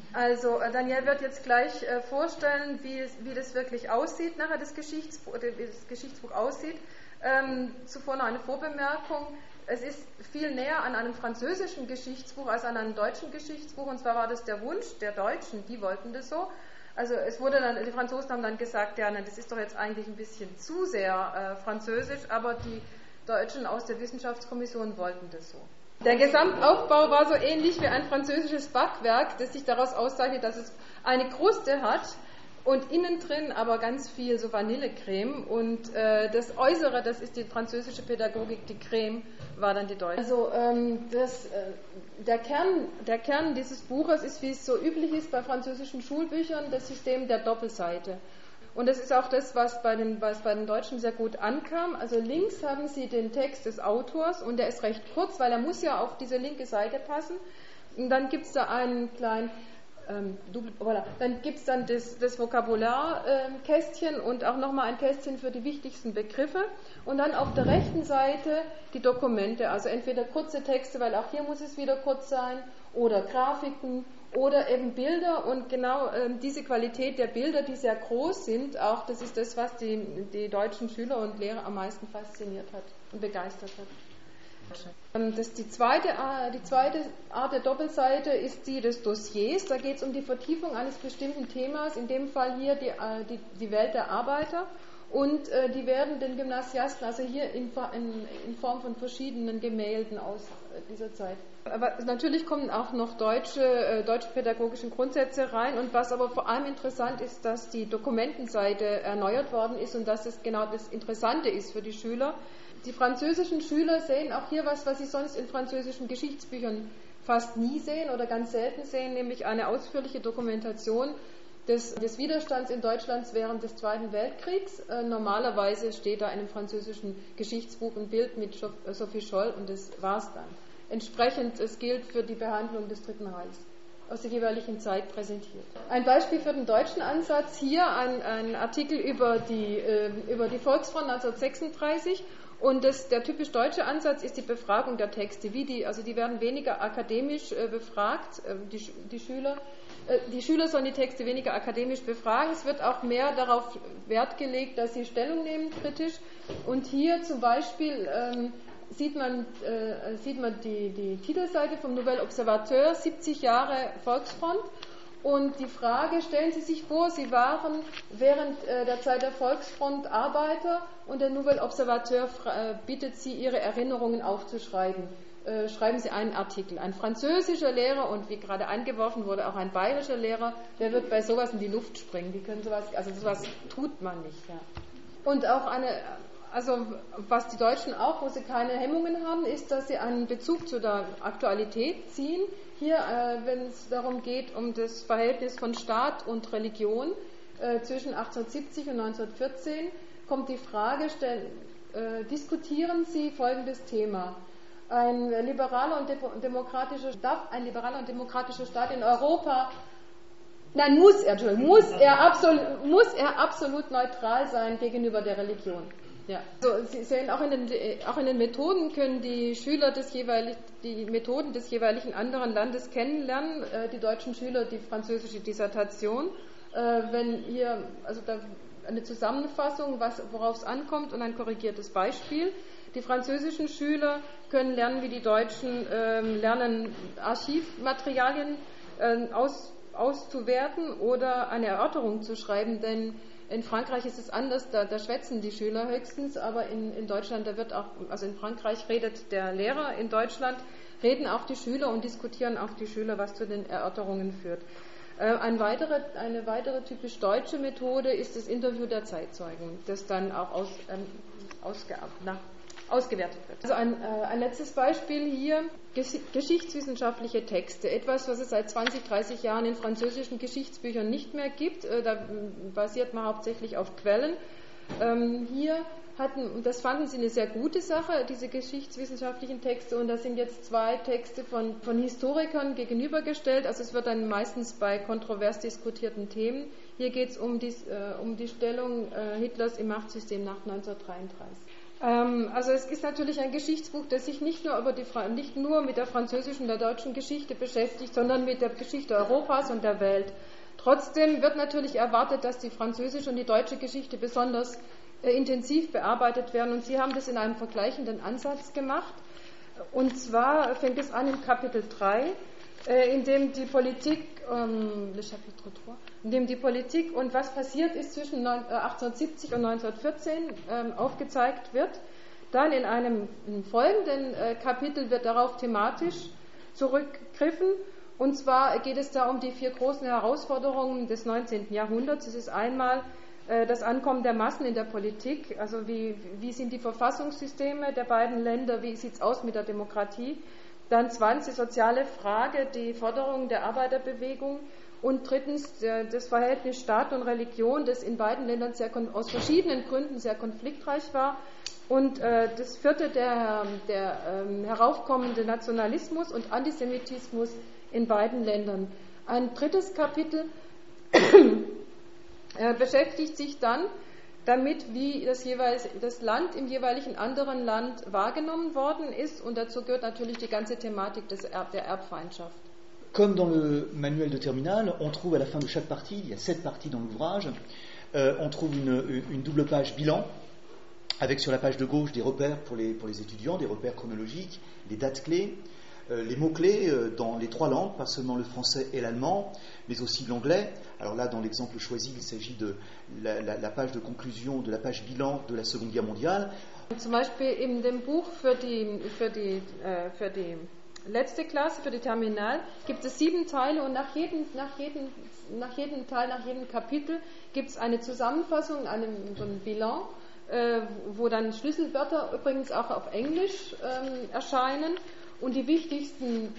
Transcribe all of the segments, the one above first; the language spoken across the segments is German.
Also Daniel wird jetzt gleich vorstellen, wie das wirklich aussieht, nachher wie das Geschichtsbuch aussieht. Zuvor noch eine Vorbemerkung. Es ist viel näher an einem französischen Geschichtsbuch als an einem deutschen Geschichtsbuch, und zwar war das der Wunsch der Deutschen, die wollten das so. Also es wurde dann, die Franzosen haben dann gesagt, ja, nein, das ist doch jetzt eigentlich ein bisschen zu sehr französisch, aber die Deutschen aus der Wissenschaftskommission wollten das so. Der Gesamtaufbau war so ähnlich wie ein französisches Backwerk, das sich daraus auszeichnet, dass es eine Kruste hat und innen drin aber ganz viel so Vanillecreme, und das Äußere, das ist die französische Pädagogik, die Creme war dann die deutsche. Also der Kern dieses Buches ist, wie es so üblich ist bei französischen Schulbüchern, das System der Doppelseite. Und das ist auch das, was bei den Deutschen sehr gut ankam. Also links haben Sie den Text des Autors, und der ist recht kurz, weil er muss ja auf diese linke Seite passen. Und dann gibt es da einen kleinen dann gibt es dann das Vokabularkästchen und auch nochmal ein Kästchen für die wichtigsten Begriffe. Und dann auf der rechten Seite die Dokumente, also entweder kurze Texte, weil auch hier muss es wieder kurz sein, oder Grafiken oder eben Bilder. Und genau diese Qualität der Bilder, die sehr groß sind, auch das ist das, was die deutschen Schüler und Lehrer am meisten fasziniert hat und begeistert hat. Die zweite Art der Doppelseite ist die des Dossiers. Da geht es um die Vertiefung eines bestimmten Themas, in dem Fall hier die Welt der Arbeiter. Und die werden den Gymnasiasten also hier in Form von verschiedenen Gemälden aus dieser Zeit. Aber natürlich kommen auch noch deutsche pädagogischen Grundsätze rein. Und was aber vor allem interessant ist, dass die Dokumentenseite erneuert worden ist und dass es genau das Interessante ist für die Schüler. Die französischen Schüler sehen auch hier was sie sonst in französischen Geschichtsbüchern fast nie sehen oder ganz selten sehen, nämlich eine ausführliche Dokumentation des Widerstands in Deutschland während des Zweiten Weltkriegs. Normalerweise steht da in einem französischen Geschichtsbuch ein Bild mit Sophie Scholl, und das war's dann. Entsprechend, es gilt für die Behandlung des Dritten Reichs, aus der jeweiligen Zeit präsentiert. Ein Beispiel für den deutschen Ansatz, hier ein Artikel über die Volksfront 1936. Und der typisch deutsche Ansatz ist die Befragung der Texte. Die werden weniger akademisch befragt, die Schüler. Die Schüler sollen die Texte weniger akademisch befragen. Es wird auch mehr darauf Wert gelegt, dass sie Stellung nehmen, kritisch. Und hier zum Beispiel sieht man die Titelseite vom Nouvel Observateur, 70 Jahre Volksfront. Und die Frage, stellen Sie sich vor, Sie waren während der Zeit der Volksfront Arbeiter, und der Nouvel Observateur bittet Sie, Ihre Erinnerungen aufzuschreiben. Schreiben Sie einen Artikel. Ein französischer Lehrer und, wie gerade eingeworfen wurde, auch ein bayerischer Lehrer, der wird bei sowas in die Luft springen. Die können sowas tut man nicht. Ja. Und auch was die Deutschen auch, wo sie keine Hemmungen haben, ist, dass sie einen Bezug zu der Aktualität ziehen. Hier, wenn es darum geht, um das Verhältnis von Staat und Religion zwischen 1870 und 1914, kommt die Frage, diskutieren Sie folgendes Thema. Ein liberaler und demokratischer Staat in Europa, muss er absolut neutral sein gegenüber der Religion. Ja. Also Sie sehen, auch in den Methoden können die Schüler die Methoden des jeweiligen anderen Landes kennenlernen, die deutschen Schüler die französische Dissertation, wenn hier, da eine Zusammenfassung, worauf es ankommt, und ein korrigiertes Beispiel. Die französischen Schüler können lernen, wie die Deutschen lernen, Archivmaterialien auszuwerten oder eine Erörterung zu schreiben, denn in Frankreich ist es anders, da schwätzen die Schüler höchstens, aber in Deutschland, in Frankreich redet der Lehrer, in Deutschland reden auch die Schüler und diskutieren auch die Schüler, was zu den Erörterungen führt. Eine weitere typisch deutsche Methode ist das Interview der Zeitzeugen, das dann auch ausgewertet wird. Also ein letztes Beispiel hier, geschichtswissenschaftliche Texte, etwas, was es seit 20, 30 Jahren in französischen Geschichtsbüchern nicht mehr gibt, da basiert man hauptsächlich auf Quellen. Das fanden sie eine sehr gute Sache, diese geschichtswissenschaftlichen Texte, und da sind jetzt 2 Texte von Historikern gegenübergestellt, also es wird dann meistens bei kontrovers diskutierten Themen. Hier geht es um die Stellung Hitlers im Machtsystem nach 1933. Also es ist natürlich ein Geschichtsbuch, das sich nicht nur mit der französischen und der deutschen Geschichte beschäftigt, sondern mit der Geschichte Europas und der Welt. Trotzdem wird natürlich erwartet, dass die französische und die deutsche Geschichte besonders intensiv bearbeitet werden, und Sie haben das in einem vergleichenden Ansatz gemacht. Und zwar fängt es an im Kapitel 3, in dem die Politik, und was passiert ist zwischen 1870 und 1914 aufgezeigt wird. Dann in einem folgenden Kapitel wird darauf thematisch zurückgegriffen, und zwar geht es da um die 4 großen Herausforderungen des 19. Jahrhunderts. Es ist einmal das Ankommen der Massen in der Politik, also wie sind die Verfassungssysteme der beiden Länder, wie sieht es aus mit der Demokratie. Dann 20 soziale Frage, die Forderungen der Arbeiterbewegung, und drittens das Verhältnis Staat und Religion, das in beiden Ländern aus verschiedenen Gründen sehr konfliktreich war. Und das vierte, der heraufkommende Nationalismus und Antisemitismus in beiden Ländern. Ein drittes Kapitel beschäftigt sich dann damit, wie das Land im jeweiligen anderen Land wahrgenommen worden ist, und dazu gehört natürlich die ganze Thematik der Erbfeindschaft. Comme dans le manuel de terminale, on trouve à la fin de chaque partie, il y a 7 parties dans l'ouvrage, on trouve une double page bilan, avec sur la page de gauche des repères pour les étudiants, des repères chronologiques, les dates clés, les mots-clés dans les 3 langues, pas seulement le français et l'allemand, mais aussi l'anglais. Alors là, dans l'exemple choisi, il s'agit de la page de conclusion, de la page bilan de la Seconde Guerre mondiale. Zum Beispiel in dem Buch für die letzte Klasse, für die Terminal, gibt es 7 Teile, und nach jedem Teil, nach jedem Kapitel gibt es eine Zusammenfassung, so ein Bilan, wo dann Schlüsselwörter übrigens auch auf Englisch erscheinen, und die wichtigsten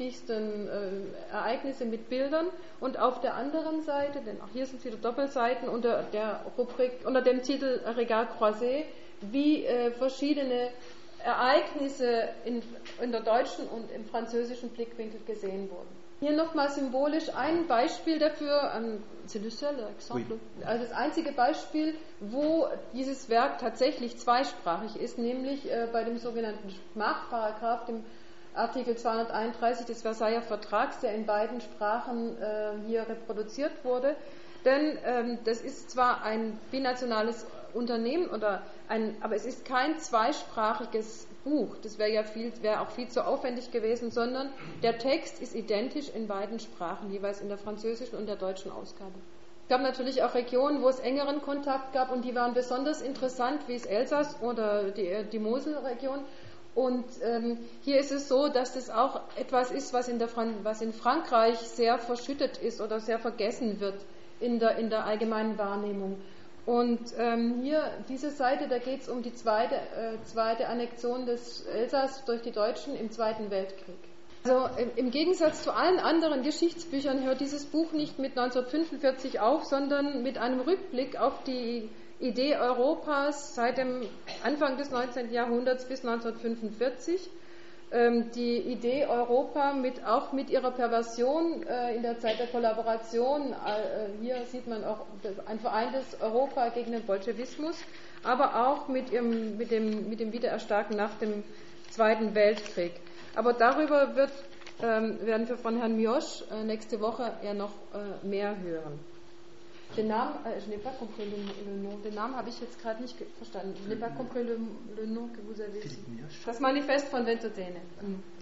Ereignisse mit Bildern, und auf der anderen Seite, denn auch hier sind wieder Doppelseiten, unter dem Titel Regard croisé, wie verschiedene Ereignisse in der deutschen und im französischen Blickwinkel gesehen wurden. Hier nochmal symbolisch ein Beispiel dafür, c'est le seul exemple, also das einzige Beispiel, wo dieses Werk tatsächlich zweisprachig ist, nämlich bei dem sogenannten Sprachparagraph, dem Artikel 231 des Versailler Vertrags, der in beiden Sprachen hier reproduziert wurde. Denn das ist zwar ein binationales Unternehmen, aber es ist kein zweisprachiges Buch. Das wäre auch viel zu aufwendig gewesen, sondern der Text ist identisch in beiden Sprachen, jeweils in der französischen und der deutschen Ausgabe. Es gab natürlich auch Regionen, wo es engeren Kontakt gab, und die waren besonders interessant, wie es Elsass oder die Moselregion. Und hier ist es so, dass das auch etwas ist, was in Frankreich sehr verschüttet ist oder sehr vergessen wird in der allgemeinen Wahrnehmung. Und hier, diese Seite, da geht es um die zweite Annexion des Elsass durch die Deutschen im Zweiten Weltkrieg. Also im Gegensatz zu allen anderen Geschichtsbüchern hört dieses Buch nicht mit 1945 auf, sondern mit einem Rückblick auf die Idee Europas seit dem Anfang des 19. Jahrhunderts bis 1945. Die Idee Europa auch mit ihrer Perversion in der Zeit der Kollaboration. Hier sieht man auch ein vereintes Europa gegen den Bolschewismus, aber auch mit dem Wiedererstarken nach dem Zweiten Weltkrieg. Aber darüber werden wir von Herrn Mioche nächste Woche ja noch mehr hören. Den Namen, je n'ai pas compris le nom. Den Namen habe ich jetzt gerade nicht verstanden. Je n'ai pas compris le nom que vous avez dit. Das Manifest von Ventotene.